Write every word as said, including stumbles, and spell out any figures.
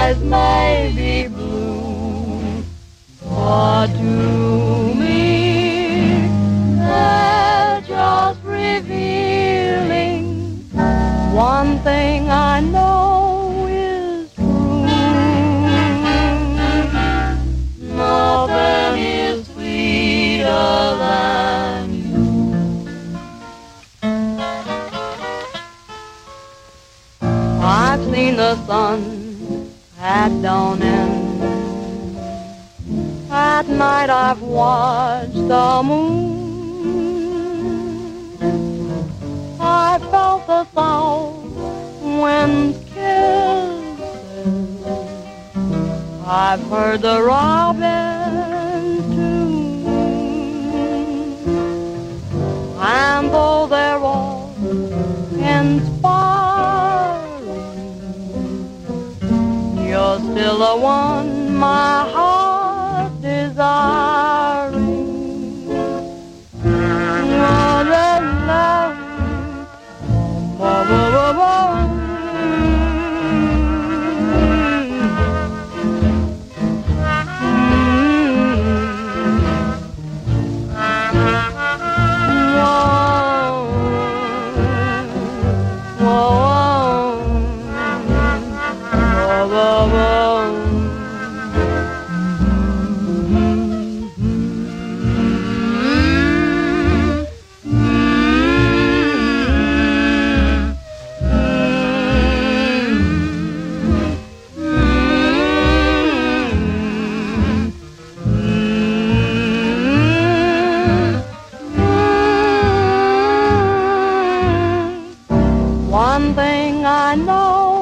skies may be blue, but to me they're just revealing one thing I know is true. Nothing is sweeter than you. I've seen the sun at dawning. At night I've watched the moon. I felt the south wind's kisses. I've heard the robin tune. And though they're all inspiring, you're still the one my heart desiring. La, la, la. Whoa, whoa, whoa, whoa. One thing I know